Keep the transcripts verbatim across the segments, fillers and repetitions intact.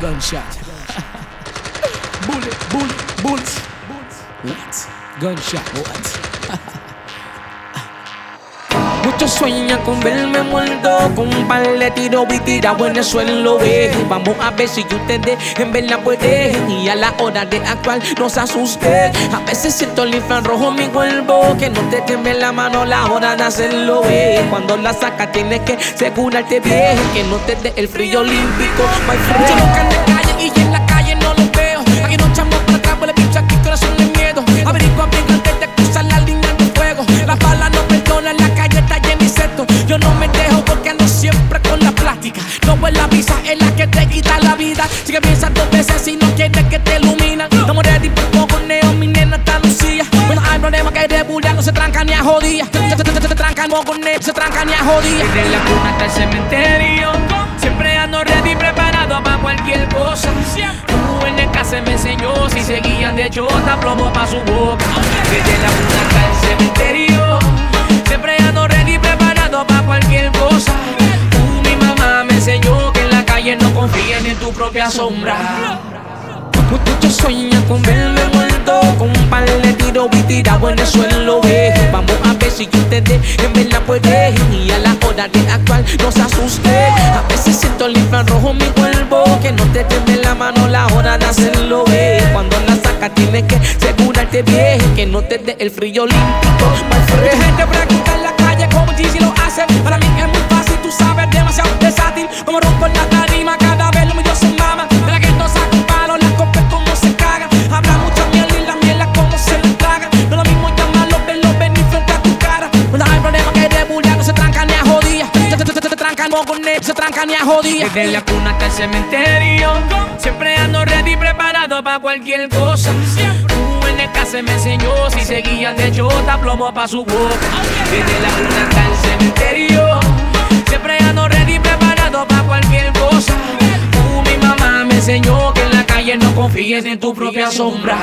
Gunshot. Bullet, bullet, bullets. What? Gunshot, what? Muchos sueñan con verme muerto, con un par de tiros y tirado en el suelo, eh. Vamos a ver si ustedes en verdad pueden, y a la hora de actuar no se asusten. A veces siento el infrarrojo en mi cuerpo, que no te tiemble la mano a la hora de hacerlo, eh. Cuando la sacas tienes que asegurarte bien, que no te dé el frío olímpico, my friend. Yo nunca en la calle y en la calle no los veo. Aquí no echamos para atrás, por el bicho aquí corazón de miedo. Averigua bien antes de cruzar la línea de fuego. Las balas no perdonan, la calle está llena de insectos. Yo no me dejo porque ando siempre con la plástica. No es la visa, es la que te quita la vida. Sigue pensando dos veces si no quieres que te ilumina. No me ready por poco neo, mi nena está lucía. Bueno, hay problemas que de bulla no se trancan ni a jodía. Se, se, se, se trancan con neo, se trancan ni a jodía. Desde la cuna hasta el cementerio, siempre ando ready, preparado para cualquier cosa. Tú en el casa me enseñó, si seguían de chota, plomo pa' su boca. Desde la cuna hasta el cementerio, siempre ando ready, preparado para cualquier cosa. Tú, mi mamá, me enseñó que en la calle no confíes ni en tu propia sombra. Muchos sueñan con verme muerto, con un par de tiros y tirado en el suelo, eh. Vamos a ver si ustedes en verdad pueden, y a la hora de actuar no se asusten. A veces siento el infrarrojo en mi cuerpo, que no te tiemble la mano a la hora de hacerlo, eh. Cuando la sacas tienes que asegurarte bien, que no te dé el frío olímpico, my friend. Mucha gente practica en la calle como Gigi lo hace. Para mí es muy fácil, tú sabes, demasiado versátil. Como rompo la tarima, cada vez los medios se maman. De la que no saca un palo, la copa como se caga. Habla mucha mierda y la mierda como se la traga. No es lo mismo llamarlo, verlo venir frente a tu cara. No hay problema que de bulla no se tranca ni a jodía. Se, se, se, se trancan con él, se tranca ni a jodía. Desde la cuna hasta el cementerio, siempre ando ready, preparado para cualquier cosa. Tú en el casa me enseñó, si seguían de chota, plomo pa' su boca. Desde la cuna hasta el cementerio, siempre ando ready, preparado para cualquier cosa. Tú, mi mamá, me enseñó que en la calle no confíes en tu propia sombra.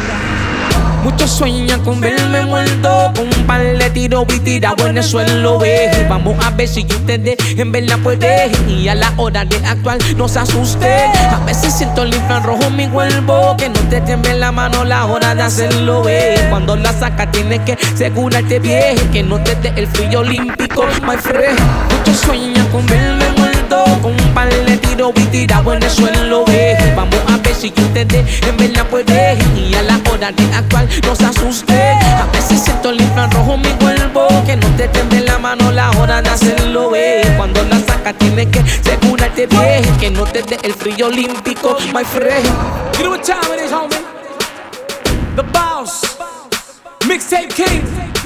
Muchos sueñan con verme muerto, con un par de tiros y tirado en el suelo, eh. Vamos a ver si ustedes en verdad pueden, y a la hora de actuar no se asusten. A veces siento el infrarrojo en mi cuerpo, que no te tiemble la mano a la hora de hacerlo, eh. Cuando la sacas tienes que asegurarte bien, que no te dé el frío olímpico, my friend. Muchos sueñan con verme muerto, con un par de tiros y tirado en el suelo, eh. Vamos a ver si ustedes en verdad pueden, y a la hora de actuar no se asusten. A veces siento el infrarrojo en mi cuerpo, que no te tiemble la mano a la hora de hacerlo, eh. Cuando la sacas tienes que asegurarte bien, que no te dé el frío olímpico, my friend. You know what time it is, homie? The Boss, Mixtape King,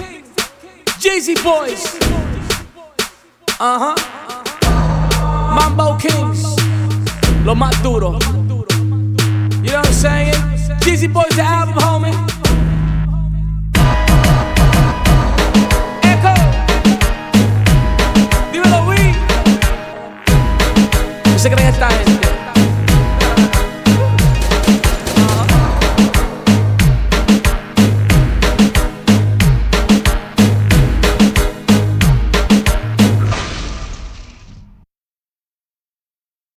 Jeezy Boys, uh-huh, Mambo Kings, lo más duro. You know what I'm saying? Jeezy Boys, the album, homie.